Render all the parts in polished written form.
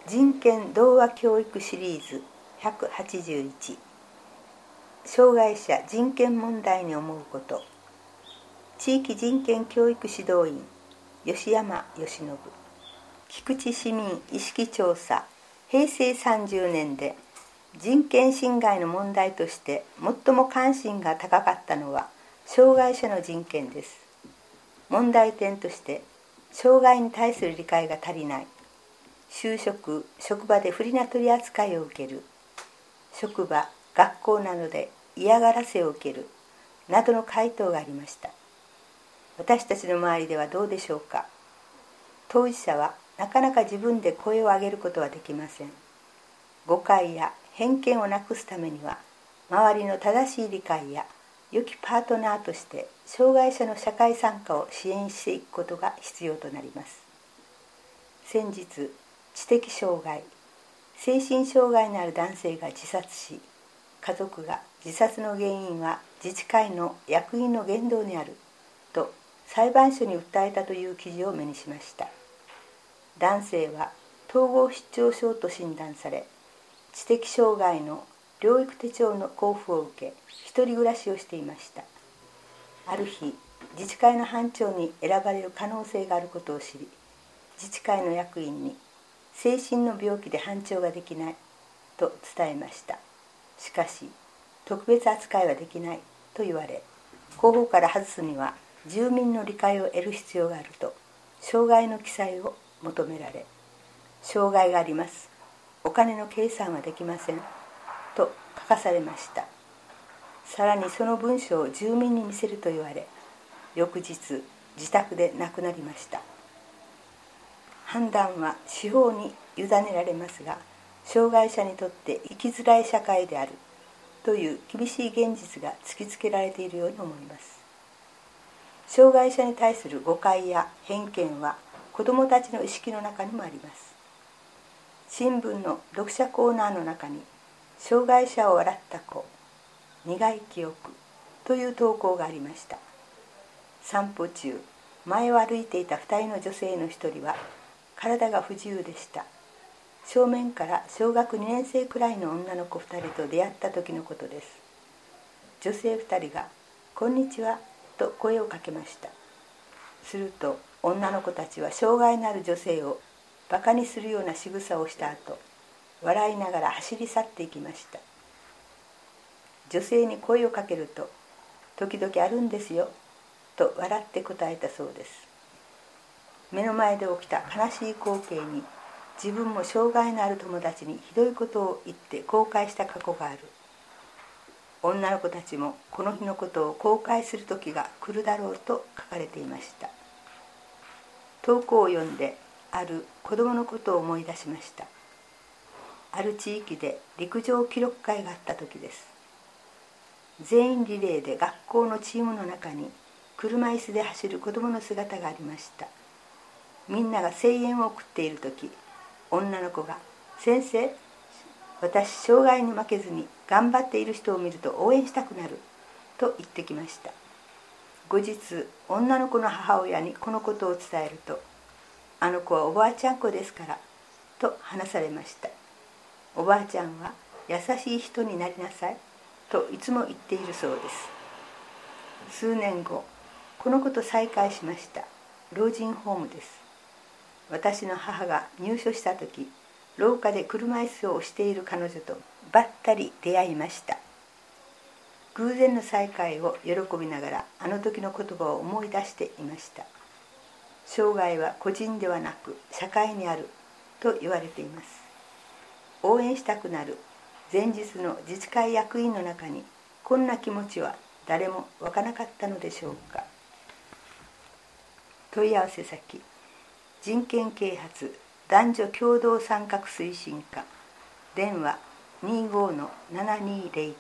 人権童話教育シリーズ181、障害者人権問題に思うこと。地域人権教育指導員吉山義信。菊池市民意識調査平成30年で人権侵害の問題として最も関心が高かったのは障害者の人権です。問題点として、障害に対する理解が足りない、就職・職場で不利な取り扱いを受ける、職場・学校などで嫌がらせを受けるなどの回答がありました。私たちの周りではどうでしょうか。当事者はなかなか自分で声を上げることはできません。誤解や偏見をなくすためには、周りの正しい理解や良きパートナーとして障害者の社会参加を支援していくことが必要となります。先日、知的障害、精神障害のある男性が自殺し、家族が自殺の原因は自治会の役員の言動にあると裁判所に訴えたという記事を目にしました。男性は統合失調症と診断され、知的障害の療育手帳の交付を受け、一人暮らしをしていました。ある日、自治会の班長に選ばれる可能性があることを知り、自治会の役員に精神の病気で班長ができないと伝えました。しかし、特別扱いはできないと言われ、候補から外すには住民の理解を得る必要があると障害の記載を求められ、障害があります、お金の計算はできませんと書かされました。さらにその文書を住民に見せると言われ、翌日自宅で亡くなりました。判断は司法に委ねられますが、障害者にとって生きづらい社会であるという厳しい現実が突きつけられているように思います。障害者に対する誤解や偏見は子どもたちの意識の中にもあります。新聞の読者コーナーの中に、障害者を笑った子、苦い記憶という投稿がありました。散歩中、前を歩いていた2人の女性の1人は体が不自由でした。正面から小学2年生くらいの女の子2人と出会った時のことです。女性2人がこんにちはと声をかけました。すると女の子たちは障害のある女性をバカにするような仕草をした後、笑いながら走り去っていきました。女性に声をかけると、時々あるんですよと笑って答えたそうです。目の前で起きた悲しい光景に、自分も障害のある友達にひどいことを言って後悔した過去がある。女の子たちもこの日のことを後悔する時が来るだろうと書かれていました。投稿を読んで、ある子供のことを思い出しました。ある地域で陸上記録会があった時です。全員リレーで学校のチームの中に車椅子で走る子供の姿がありました。みんなが声援を送っている時、女の子が先生、私障害に負けずに頑張っている人を見ると応援したくなると言ってきました。後日、女の子の母親にこのことを伝えると、あの子はおばあちゃん子ですからと話されました。おばあちゃんは優しい人になりなさいといつも言っているそうです。数年後、この子と再会しました。老人ホームです。私の母が入所した時、廊下で車椅子を押している彼女とばったり出会いました。偶然の再会を喜びながら、あの時の言葉を思い出していました。障害は個人ではなく社会にあると言われています。応援したくなる前日の自治会役員の中に、こんな気持ちは誰も湧かなかったのでしょうか。問い合わせ先、人権啓発男女共同参画推進課、電話 25-7209。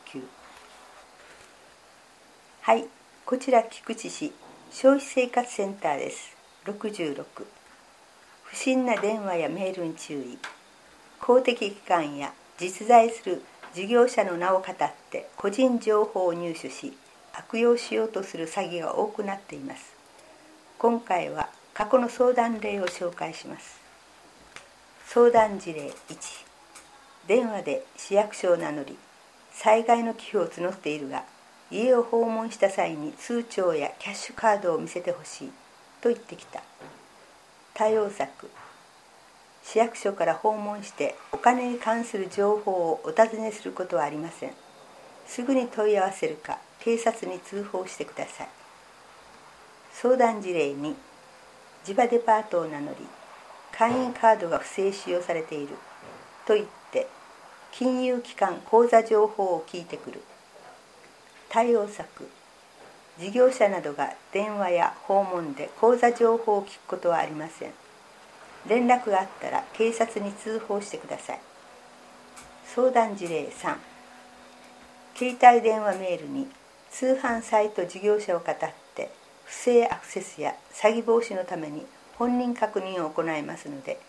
はい、こちら菊池市消費生活センターです。66、不審な電話やメールに注意。公的機関や実在する事業者の名を騙って個人情報を入手し、悪用しようとする詐欺が多くなっています。今回は過去の相談例を紹介します。 相談事例1、電話で市役所を名乗り、災害の寄付を募っているが、家を訪問した際に通帳やキャッシュカードを見せてほしいと言ってきた。対応策、市役所から訪問してお金に関する情報をお尋ねすることはありません。すぐに問い合わせるか警察に通報してください。相談事例2、地場デパートを名乗り、会員カードが不正使用されていると言って金融機関口座情報を聞いてくる。対応策、事業者などが電話や訪問で口座情報を聞くことはありません。連絡があったら警察に通報してください。相談事例3、携帯電話メールに通販サイト事業者をかたって不正アクセスや詐欺防止のために本人確認を行いますので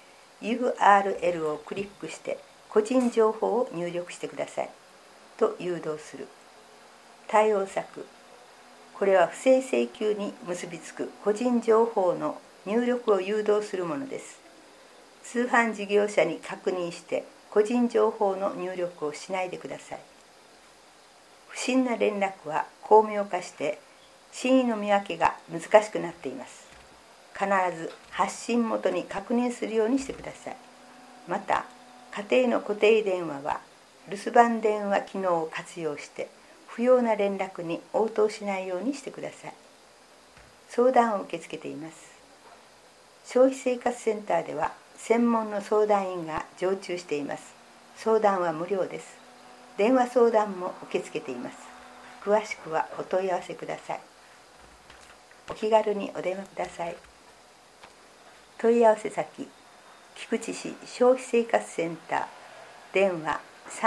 URL をクリックして個人情報を入力してくださいと誘導する。対応策、これは不正請求に結びつく個人情報の入力を誘導するものです。通販事業者に確認して個人情報の入力をしないでください。不審な連絡は巧妙化して真偽の見分けが難しくなっています。必ず発信元に確認するようにしてください。また、家庭の固定電話は留守番電話機能を活用して不要な連絡に応答しないようにしてください。相談を受け付けています。消費生活センターでは専門の相談員が常駐しています。相談は無料です。電話相談も受け付けています。詳しくはお問い合わせください。お気軽にお電話ください。問い合わせ先、菊池市消費生活センター、電話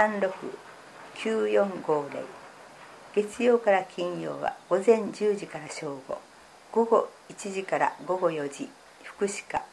36-9450、月曜から金曜は午前10時から正午、午後1時から午後4時、福祉課